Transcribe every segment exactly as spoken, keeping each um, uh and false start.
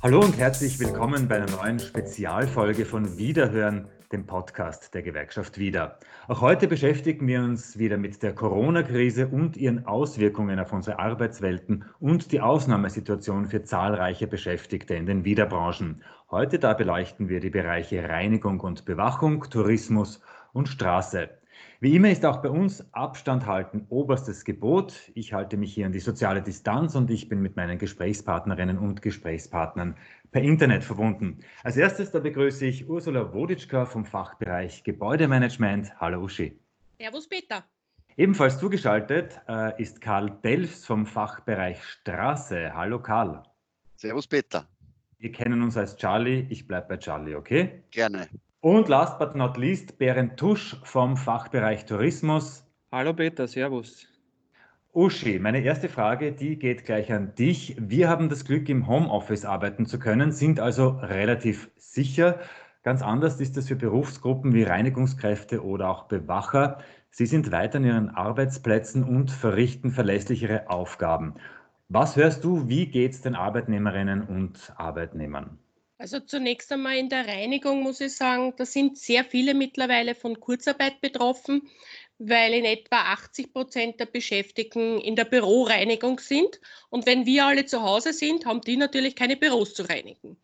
Hallo und herzlich willkommen bei einer neuen Spezialfolge von Wiederhören, dem Podcast der Gewerkschaft Wieder. Auch heute beschäftigen wir uns wieder mit der Corona-Krise und ihren Auswirkungen auf unsere Arbeitswelten und die Ausnahmesituation für zahlreiche Beschäftigte in den Wieder-Branchen. Heute da beleuchten wir die Bereiche Reinigung und Bewachung, Tourismus und Straße. Wie immer ist auch bei uns Abstand halten oberstes Gebot. Ich halte mich hier an die soziale Distanz und ich bin mit meinen Gesprächspartnerinnen und Gesprächspartnern per Internet verbunden. Als erstes da begrüße ich Ursula Woditschka vom Fachbereich Gebäudemanagement. Hallo Uschi. Servus Peter. Ebenfalls zugeschaltet äh, ist Karl Delfs vom Fachbereich Straße. Hallo Karl. Servus Peter. Wir kennen uns als Charlie. Ich bleibe bei Charlie, okay? Gerne. Und last but not least Berend Tusch vom Fachbereich Tourismus. Hallo Peter, servus. Uschi, meine erste Frage, die geht gleich an dich. Wir haben das Glück, im Homeoffice arbeiten zu können, sind also relativ sicher. Ganz anders ist es für Berufsgruppen wie Reinigungskräfte oder auch Bewacher. Sie sind weiter an ihren Arbeitsplätzen und verrichten verlässlichere Aufgaben. Was hörst du, wie geht es den Arbeitnehmerinnen und Arbeitnehmern? Also zunächst einmal in der Reinigung muss ich sagen, da sind sehr viele mittlerweile von Kurzarbeit betroffen, weil in etwa achtzig Prozent der Beschäftigten in der Büroreinigung sind. Und wenn wir alle zu Hause sind, haben die natürlich keine Büros zu reinigen.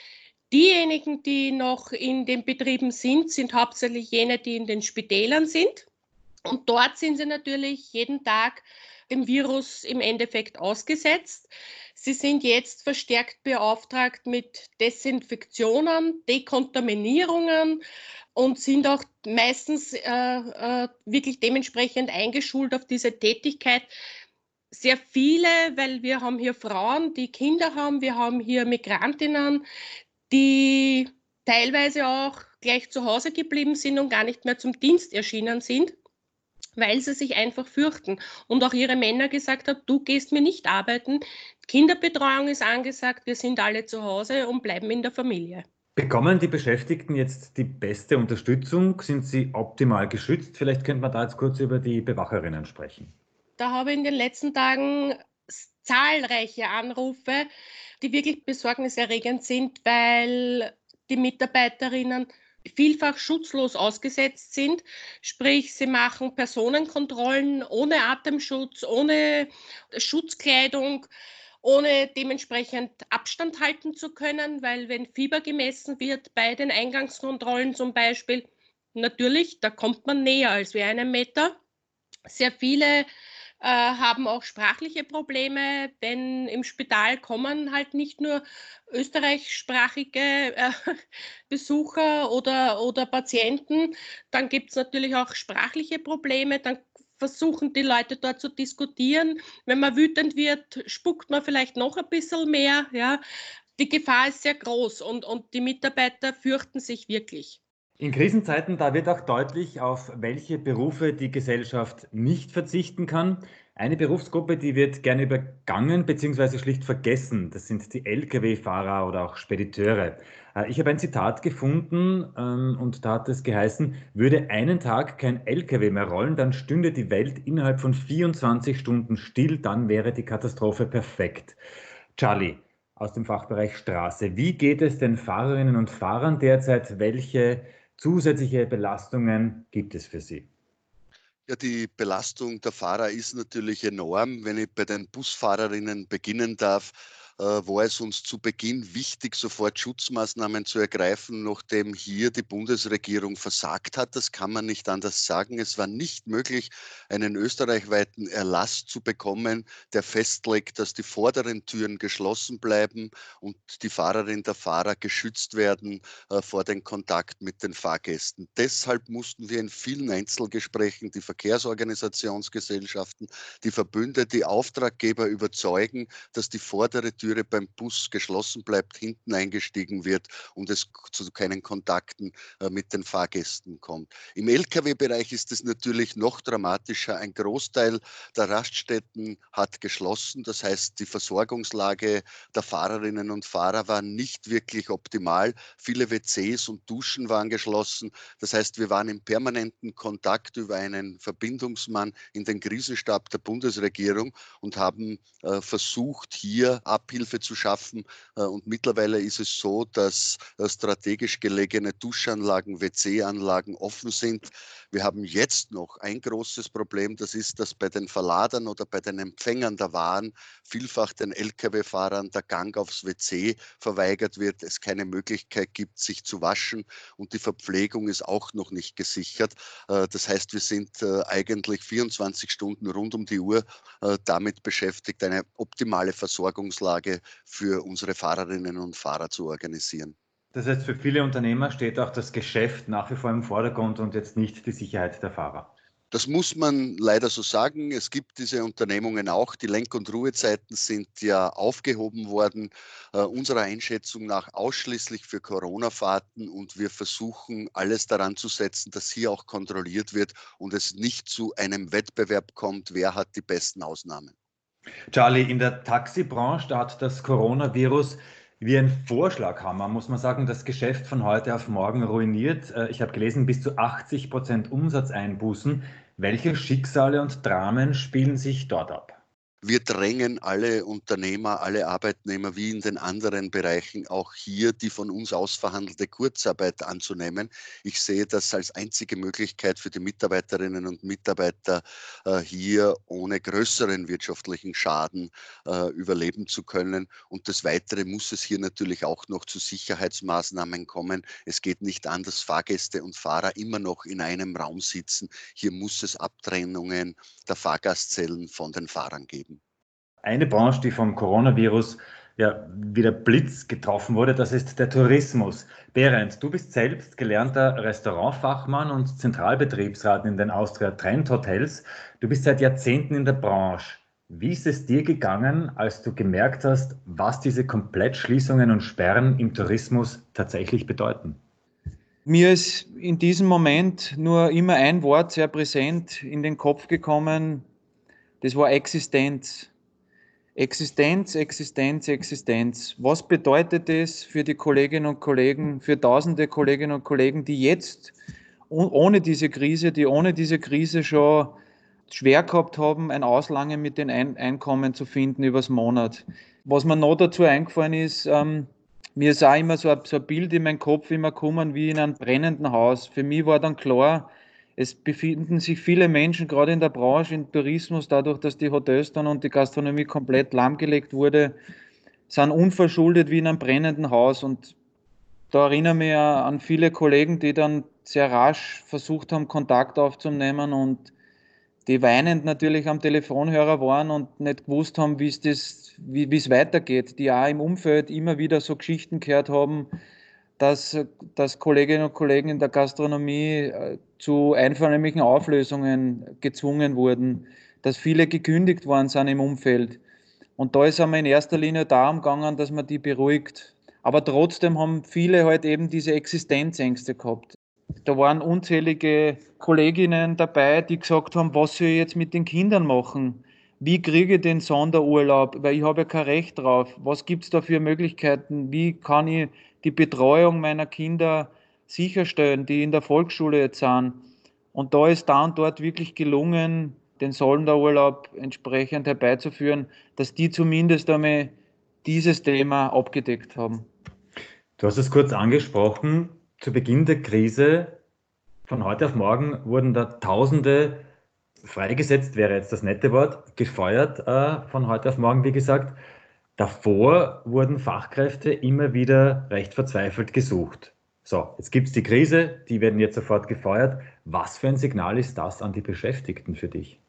Diejenigen, die noch in den Betrieben sind, sind hauptsächlich jene, die in den Spitälern sind. Und dort sind sie natürlich jeden Tag dem Virus im Endeffekt ausgesetzt. Sie sind jetzt verstärkt beauftragt mit Desinfektionen, Dekontaminierungen und sind auch meistens äh, äh, wirklich dementsprechend eingeschult auf diese Tätigkeit. Sehr viele, weil wir haben hier Frauen, die Kinder haben, wir haben hier Migrantinnen, die teilweise auch gleich zu Hause geblieben sind und gar nicht mehr zum Dienst erschienen sind, weil sie sich einfach fürchten. Und auch ihre Männer gesagt haben, du gehst mir nicht arbeiten, Kinderbetreuung ist angesagt, wir sind alle zu Hause und bleiben in der Familie. Bekommen die Beschäftigten jetzt die beste Unterstützung? Sind sie optimal geschützt? Vielleicht könnte man da jetzt kurz über die Bewacherinnen sprechen. Da habe ich in den letzten Tagen zahlreiche Anrufe, die wirklich besorgniserregend sind, weil die Mitarbeiterinnen vielfach schutzlos ausgesetzt sind. Sprich, sie machen Personenkontrollen ohne Atemschutz, ohne Schutzkleidung, ohne dementsprechend Abstand halten zu können, weil wenn Fieber gemessen wird bei den Eingangskontrollen zum Beispiel, natürlich, da kommt man näher als wie einen Meter. Sehr viele äh, haben auch sprachliche Probleme, denn im Spital kommen halt nicht nur österreichsprachige äh, Besucher oder, oder Patienten, dann gibt es natürlich auch sprachliche Probleme, dann versuchen die Leute dort zu diskutieren. Wenn man wütend wird, spuckt man vielleicht noch ein bisschen mehr. Ja. Die Gefahr ist sehr groß und, und die Mitarbeiter fürchten sich wirklich. In Krisenzeiten, da wird auch deutlich, auf welche Berufe die Gesellschaft nicht verzichten kann. Eine Berufsgruppe, die wird gerne übergangen bzw. schlicht vergessen. Das sind die L K W-Fahrer oder auch Spediteure. Äh, Ich habe ein Zitat gefunden ähm, und da hat es geheißen, würde einen Tag kein L K W mehr rollen, dann stünde die Welt innerhalb von vierundzwanzig Stunden still, dann wäre die Katastrophe perfekt. Charlie, aus dem Fachbereich Straße. Wie geht es den Fahrerinnen und Fahrern derzeit? Welche zusätzliche Belastungen gibt es für Sie? Ja, die Belastung der Fahrer ist natürlich enorm. Wenn ich bei den Busfahrerinnen beginnen darf, äh, war es uns zu Beginn wichtig, sofort Schutzmaßnahmen zu ergreifen, nachdem hier die Bundesregierung versagt hat. Das kann man nicht anders sagen. Es war nicht möglich, einen österreichweiten Erlass zu bekommen, der festlegt, dass die vorderen Türen geschlossen bleiben und die Fahrerin der Fahrer geschützt werden äh, vor den Kontakt mit den Fahrgästen. Deshalb mussten wir in vielen Einzelgesprächen die Verkehrsorganisationsgesellschaften, die Verbünde, die Auftraggeber überzeugen, dass die vordere Türe beim Bus geschlossen bleibt, hinten eingestiegen wird und es zu keinen Kontakten äh, mit den Fahrgästen kommt. Im L K W-Bereich ist es natürlich noch dramatischer. Ein Großteil der Raststätten hat geschlossen. Das heißt, die Versorgungslage der Fahrerinnen und Fahrer war nicht wirklich optimal. Viele W Cs und Duschen waren geschlossen. Das heißt, wir waren im permanenten Kontakt über einen Verbindungsmann in den Krisenstab der Bundesregierung und haben äh, versucht, hier Abhilfe Nachhilfe zu schaffen. Und mittlerweile ist es so, dass strategisch gelegene Duschanlagen, W C-Anlagen offen sind. Wir haben jetzt noch ein großes Problem, das ist, dass bei den Verladern oder bei den Empfängern der Waren vielfach den L K W-Fahrern der Gang aufs W C verweigert wird, es keine Möglichkeit gibt, sich zu waschen und die Verpflegung ist auch noch nicht gesichert. Das heißt, wir sind eigentlich vierundzwanzig Stunden rund um die Uhr damit beschäftigt, eine optimale Versorgungslage für unsere Fahrerinnen und Fahrer zu organisieren. Das heißt, für viele Unternehmer steht auch das Geschäft nach wie vor im Vordergrund und jetzt nicht die Sicherheit der Fahrer. Das muss man leider so sagen. Es gibt diese Unternehmungen auch. Die Lenk- und Ruhezeiten sind ja aufgehoben worden, äh, unserer Einschätzung nach ausschließlich für Corona-Fahrten. Und wir versuchen, alles daran zu setzen, dass hier auch kontrolliert wird und es nicht zu einem Wettbewerb kommt, wer hat die besten Ausnahmen. Charlie, in der Taxibranche, da hat das Coronavirus wie ein Vorschlaghammer, muss man sagen, das Geschäft von heute auf morgen ruiniert. Ich habe gelesen, bis zu achtzig Prozent Umsatzeinbußen. Welche Schicksale und Dramen spielen sich dort ab? Wir drängen alle Unternehmer, alle Arbeitnehmer wie in den anderen Bereichen auch hier die von uns ausverhandelte Kurzarbeit anzunehmen. Ich sehe das als einzige Möglichkeit für die Mitarbeiterinnen und Mitarbeiter, äh, hier ohne größeren wirtschaftlichen Schaden äh, überleben zu können. Und des Weiteren muss es hier natürlich auch noch zu Sicherheitsmaßnahmen kommen. Es geht nicht an, dass Fahrgäste und Fahrer immer noch in einem Raum sitzen. Hier muss es Abtrennungen der Fahrgastzellen von den Fahrern geben. Eine Branche, die vom Coronavirus ja wie der Blitz getroffen wurde, das ist der Tourismus. Berend, du bist selbst gelernter Restaurantfachmann und Zentralbetriebsrat in den Austria Trend Hotels. Du bist seit Jahrzehnten in der Branche. Wie ist es dir gegangen, als du gemerkt hast, was diese Komplettschließungen und Sperren im Tourismus tatsächlich bedeuten? Mir ist in diesem Moment nur immer ein Wort sehr präsent in den Kopf gekommen, das war Existenz. Existenz, Existenz, Existenz. Was bedeutet das für die Kolleginnen und Kollegen, für tausende Kolleginnen und Kollegen, die jetzt ohne diese Krise, die ohne diese Krise schon schwer gehabt haben, ein Auslangen mit den Einkommen zu finden übers Monat. Was mir noch dazu eingefallen ist, ähm, mir ist auch immer so ein, so ein Bild in meinen Kopf immer gekommen, wie in einem brennenden Haus. Für mich war dann klar, es befinden sich viele Menschen, gerade in der Branche, im Tourismus, dadurch, dass die Hotels dann und die Gastronomie komplett lahmgelegt wurde, sind unverschuldet wie in einem brennenden Haus. Und da erinnere ich mich an viele Kollegen, die dann sehr rasch versucht haben, Kontakt aufzunehmen und die weinend natürlich am Telefonhörer waren und nicht gewusst haben, wie es das, wie, wie es weitergeht, die auch im Umfeld immer wieder so Geschichten gehört haben, dass, dass Kolleginnen und Kollegen in der Gastronomie zu einvernehmlichen Auflösungen gezwungen wurden, dass viele gekündigt worden sind im Umfeld. Und da ist es in erster Linie darum gegangen, dass man die beruhigt. Aber trotzdem haben viele halt eben diese Existenzängste gehabt. Da waren unzählige Kolleginnen dabei, die gesagt haben, was soll ich jetzt mit den Kindern machen? Wie kriege ich den Sonderurlaub? Weil ich habe ja kein Recht drauf. Was gibt es da für Möglichkeiten? Wie kann ich die Betreuung meiner Kinder sicherstellen, die in der Volksschule jetzt sind? Und da ist da und dort wirklich gelungen, den Sonderurlaub entsprechend herbeizuführen, dass die zumindest einmal dieses Thema abgedeckt haben. Du hast es kurz angesprochen. Zu Beginn der Krise, von heute auf morgen, wurden da Tausende freigesetzt, wäre jetzt das nette Wort, gefeuert äh, von heute auf morgen, wie gesagt. Davor wurden Fachkräfte immer wieder recht verzweifelt gesucht. So, jetzt gibt es die Krise, die werden jetzt sofort gefeuert. Was für ein Signal ist das an die Beschäftigten für dich?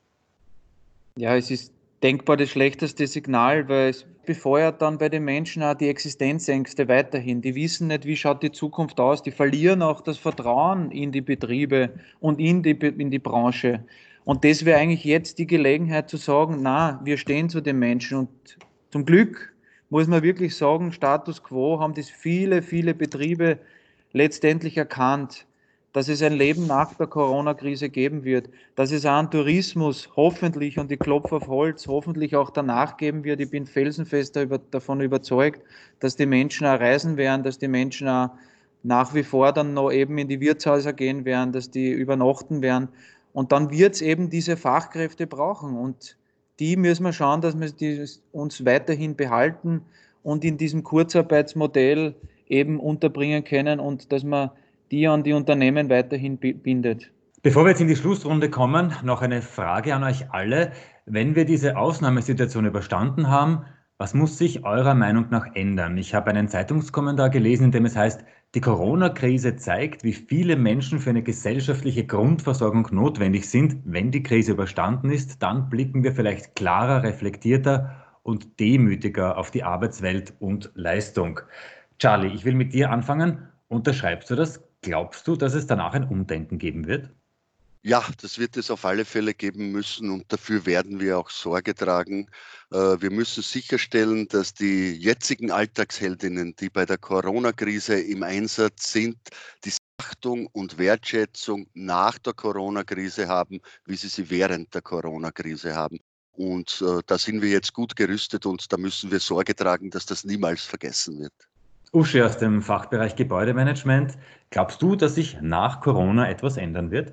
Ja, es ist denkbar das schlechteste Signal, weil es befeuert dann bei den Menschen auch die Existenzängste weiterhin. Die wissen nicht, wie schaut die Zukunft aus. Die verlieren auch das Vertrauen in die Betriebe und in die, in die Branche. Und das wäre eigentlich jetzt die Gelegenheit zu sagen, na, wir stehen zu den Menschen. Und zum Glück muss man wirklich sagen, Status quo haben das viele, viele Betriebe letztendlich erkannt, dass es ein Leben nach der Corona-Krise geben wird, dass es auch einen Tourismus hoffentlich, und ich klopfe auf Holz, hoffentlich auch danach geben wird. Ich bin felsenfest davon überzeugt, dass die Menschen auch reisen werden, dass die Menschen auch nach wie vor dann noch eben in die Wirtshäuser gehen werden, dass die übernachten werden. Und dann wird es eben diese Fachkräfte brauchen und die müssen wir schauen, dass wir die uns weiterhin behalten und in diesem Kurzarbeitsmodell eben unterbringen können und dass man die an die Unternehmen weiterhin bindet. Bevor wir jetzt in die Schlussrunde kommen, noch eine Frage an euch alle. Wenn wir diese Ausnahmesituation überstanden haben, was muss sich eurer Meinung nach ändern? Ich habe einen Zeitungskommentar gelesen, in dem es heißt, die Corona-Krise zeigt, wie viele Menschen für eine gesellschaftliche Grundversorgung notwendig sind. Wenn die Krise überstanden ist, dann blicken wir vielleicht klarer, reflektierter und demütiger auf die Arbeitswelt und Leistung. Charlie, ich will mit dir anfangen. Unterschreibst du das? Glaubst du, dass es danach ein Umdenken geben wird? Ja, das wird es auf alle Fälle geben müssen und dafür werden wir auch Sorge tragen. Wir müssen sicherstellen, dass die jetzigen Alltagsheldinnen, die bei der Corona-Krise im Einsatz sind, die Achtung und Wertschätzung nach der Corona-Krise haben, wie sie sie während der Corona-Krise haben. Und da sind wir jetzt gut gerüstet und da müssen wir Sorge tragen, dass das niemals vergessen wird. Uschi aus dem Fachbereich Gebäudemanagement, glaubst du, dass sich nach Corona etwas ändern wird?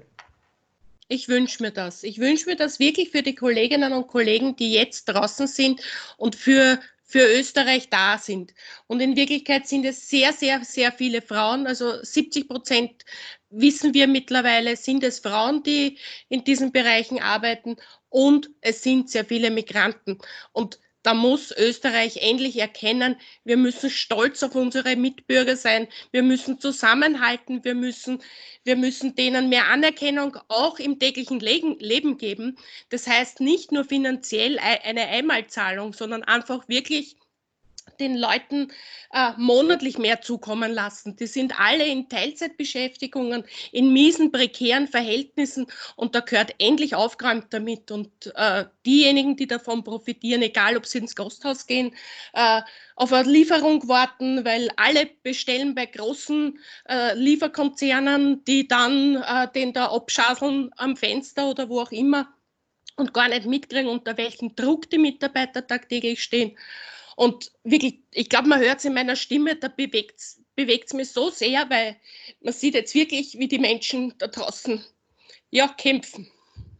Ich wünsche mir das. Ich wünsche mir das wirklich für die Kolleginnen und Kollegen, die jetzt draußen sind und für, für Österreich da sind. Und in Wirklichkeit sind es sehr, sehr, sehr viele Frauen. Also siebzig Prozent wissen wir mittlerweile, sind es Frauen, die in diesen Bereichen arbeiten. Und es sind sehr viele Migranten. Und da muss Österreich endlich erkennen, wir müssen stolz auf unsere Mitbürger sein, wir müssen zusammenhalten, wir müssen, wir müssen denen mehr Anerkennung auch im täglichen Leben geben. Das heißt nicht nur finanziell eine Einmalzahlung, sondern einfach wirklich den Leuten äh, monatlich mehr zukommen lassen. Die sind alle in Teilzeitbeschäftigungen, in miesen, prekären Verhältnissen und da gehört endlich aufgeräumt damit. Und äh, diejenigen, die davon profitieren, egal ob sie ins Gasthaus gehen, äh, auf eine Lieferung warten, weil alle bestellen bei großen äh, Lieferkonzernen, die dann äh, den da abschaseln am Fenster oder wo auch immer und gar nicht mitkriegen, unter welchem Druck die Mitarbeiter tagtäglich stehen. Und wirklich, ich glaube, man hört es in meiner Stimme, da bewegt es mich so sehr, weil man sieht jetzt wirklich, wie die Menschen da draußen ja, kämpfen.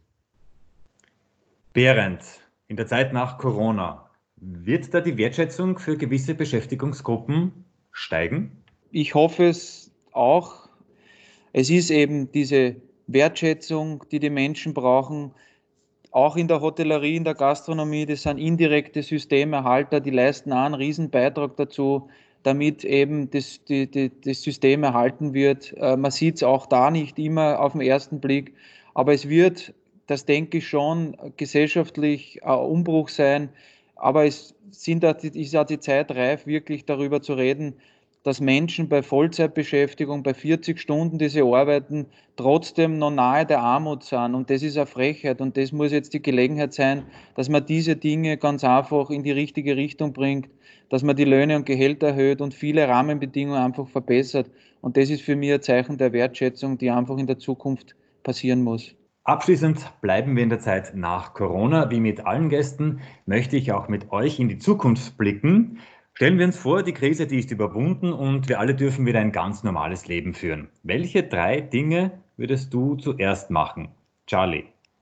Behrendt, in der Zeit nach Corona, wird da die Wertschätzung für gewisse Beschäftigungsgruppen steigen? Ich hoffe es auch. Es ist eben diese Wertschätzung, die die Menschen brauchen, auch in der Hotellerie, in der Gastronomie, das sind indirekte Systemerhalter, die leisten auch einen Riesenbeitrag dazu, damit eben das, die, die, das System erhalten wird. Man sieht es auch da nicht immer auf den ersten Blick, aber es wird, das denke ich schon, gesellschaftlich ein Umbruch sein, aber es sind, ist auch die Zeit reif, wirklich darüber zu reden, dass Menschen bei Vollzeitbeschäftigung, bei vierzig Stunden, die sie arbeiten, trotzdem noch nahe der Armut sind. Und das ist eine Frechheit. Und das muss jetzt die Gelegenheit sein, dass man diese Dinge ganz einfach in die richtige Richtung bringt, dass man die Löhne und Gehälter erhöht und viele Rahmenbedingungen einfach verbessert. Und das ist für mich ein Zeichen der Wertschätzung, die einfach in der Zukunft passieren muss. Abschließend bleiben wir in der Zeit nach Corona. Wie mit allen Gästen möchte ich auch mit euch in die Zukunft blicken. Stellen wir uns vor, die Krise, die ist überwunden und wir alle dürfen wieder ein ganz normales Leben führen. Welche drei Dinge würdest du zuerst machen? Charlie.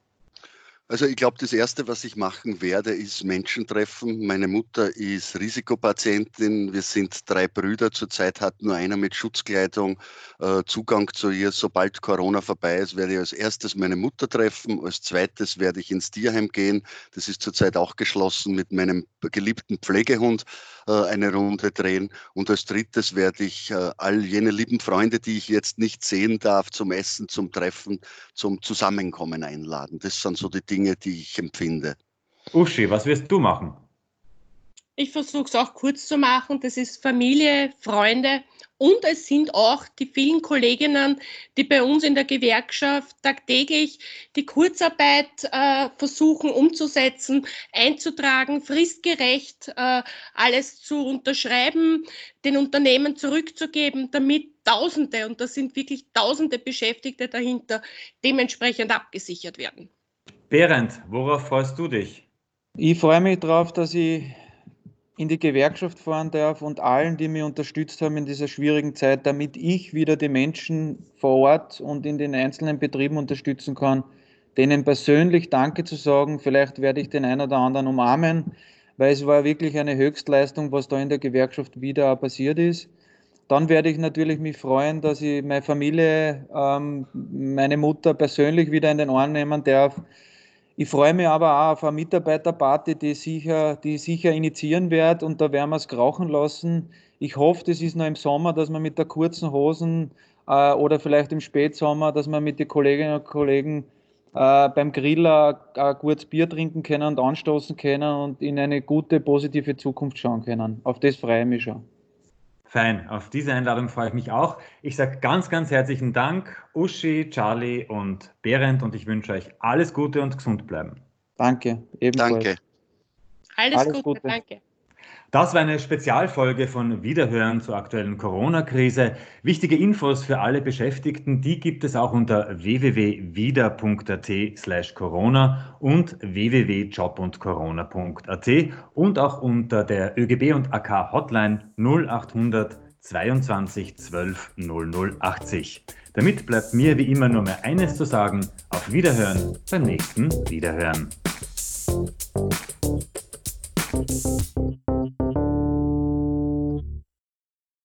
Also ich glaube, das Erste, was ich machen werde, ist Menschen treffen. Meine Mutter ist Risikopatientin. Wir sind drei Brüder. Zurzeit hat nur einer mit Schutzkleidung äh, Zugang zu ihr. Sobald Corona vorbei ist, werde ich als erstes meine Mutter treffen. Als zweites werde ich ins Tierheim gehen. Das ist zurzeit auch geschlossen, mit meinem geliebten Pflegehund äh, eine Runde drehen. Und als drittes werde ich äh, all jene lieben Freunde, die ich jetzt nicht sehen darf, zum Essen, zum Treffen, zum Zusammenkommen einladen. Das sind so die Dinge, Dinge, die ich empfinde. Uschi, was wirst du machen? Ich versuche es auch kurz zu machen. Das ist Familie, Freunde und es sind auch die vielen Kolleginnen, die bei uns in der Gewerkschaft tagtäglich die Kurzarbeit äh, versuchen umzusetzen, einzutragen, fristgerecht äh, alles zu unterschreiben, den Unternehmen zurückzugeben, damit Tausende, und das sind wirklich Tausende Beschäftigte dahinter, dementsprechend abgesichert werden. Behrendt, worauf freust du dich? Ich freue mich darauf, dass ich in die Gewerkschaft fahren darf und allen, die mich unterstützt haben in dieser schwierigen Zeit, damit ich wieder die Menschen vor Ort und in den einzelnen Betrieben unterstützen kann, denen persönlich Danke zu sagen. Vielleicht werde ich den einen oder anderen umarmen, weil es war wirklich eine Höchstleistung, was da in der Gewerkschaft wieder passiert ist. Dann werde ich natürlich mich freuen, dass ich meine Familie, ähm, meine Mutter persönlich wieder in den Arm nehmen darf. Ich freue mich aber auch auf eine Mitarbeiterparty, die sicher, die ich sicher initiieren werde, und da werden wir es krauchen lassen. Ich hoffe, das ist noch im Sommer, dass wir mit der kurzen Hosen äh, oder vielleicht im Spätsommer, dass wir mit den Kolleginnen und Kollegen äh, beim Griller ein gutes Bier trinken können und anstoßen können und in eine gute, positive Zukunft schauen können. Auf das freue ich mich schon. Fein, auf diese Einladung freue ich mich auch. Ich sage ganz, ganz herzlichen Dank, Uschi, Charlie und Berend, und ich wünsche euch alles Gute und gesund bleiben. Danke, ebenfalls. Danke. Alles, Alles Gute, Gute. danke. Das war eine Spezialfolge von Wiederhören zur aktuellen Corona-Krise. Wichtige Infos für alle Beschäftigten, die gibt es auch unter w w w punkt wieder punkt a t slash corona und w w w punkt job und corona punkt a t und auch unter der ÖGB und A K Hotline null achthundert zweiundzwanzig zwölf null null achtzig. Damit bleibt mir wie immer nur mehr eines zu sagen: Auf Wiederhören beim nächsten Wiederhören.